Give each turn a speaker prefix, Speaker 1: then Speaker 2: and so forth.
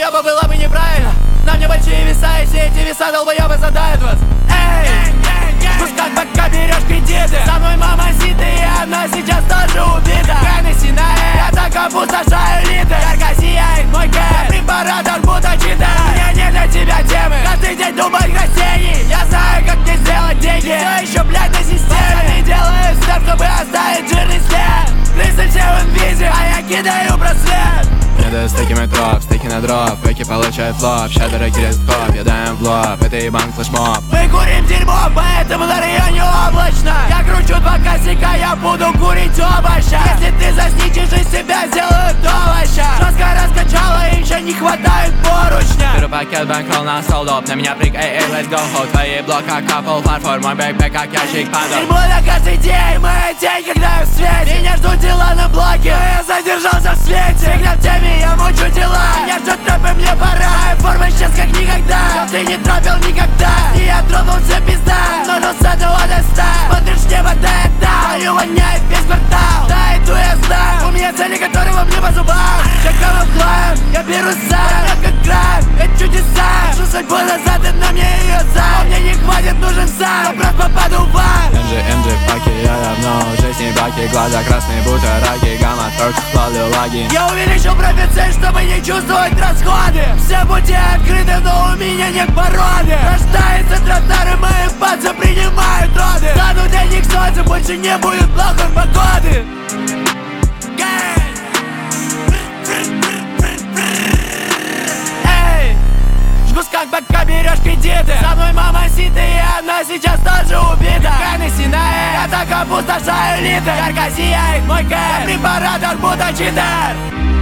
Speaker 1: долбоеба было бы неправильно. На мне большие веса, и все эти веса долбоебы задают вас. Эй, пускай пока берешь кредиты. Со мной мама сидит, и она сейчас тоже убита. Хеннесси на я так опустошаю литр. Ярко сияет мой кэп, препаратор будто читать. У меня не для тебя темы, каждый день думать растений. Я знаю, как мне сделать деньги, все еще, блядь, на системе. И делаю все, чтобы оставить жирный след. Крысы все в инвизе, а я кидаю браслет.
Speaker 2: Мне дают стейки метроп, стейки на дроп, фейки получают флоп, щедро кидает хоп, я даем в лоб, это ебан флешмоб.
Speaker 1: Мы курим дерьмо, поэтому на районе облачно. Я кручу два косяка, я буду курить оба ща. Если ты засничишь, из себя сделают овоща. Жестко раскачала, еще не хватает поручня.
Speaker 2: Беру пакет, бэнкролл на солдоп, на меня прыг, эй, let's go, ho. Твои блока капал фарфор, мой бэкпэк как ящик падал.
Speaker 1: Дерьмо на каждый день, моя тень, когда я в свете. Меня ждут дела на блоке, но я задержался в свете. Всегда в теме, я мучу дела. Меня ждут тропы, мне пора. Моя форма сейчас как никогда. Чтоб ты не тропил никогда. И я тронулся пизда. Нужен с одного до 100. Смотришь небо, да я там. Твою воняет весь квартал. Да, иду я знаю. У меня цели, которого мне по зубам. Шаговым хлам, я беру сам. Я как град, это чудеса. Шу судьбу назад, и на мне ее сам. Мне не хватит, нужен сам. Но просто попаду в ад.
Speaker 2: MG в паке, я давно уже с ней баки. Глаза красные, будто раки. Гамма, торг, ловлю лаги.
Speaker 1: Я увеличил профицит, чтобы не чувствовать расходы. Все пути открыты, но у меня нет породы. Рождается тротуар, и мои пальцы принимают роды. Стану для них солнце, больше не будет плохой погоды. Эй, жгус как пока берешь кредиты. Со мной мама сидит, и она сейчас тоже убита. Хеннесси на я так опустошаю литр. Ярко сияет мой кэп, препаратор будто читер.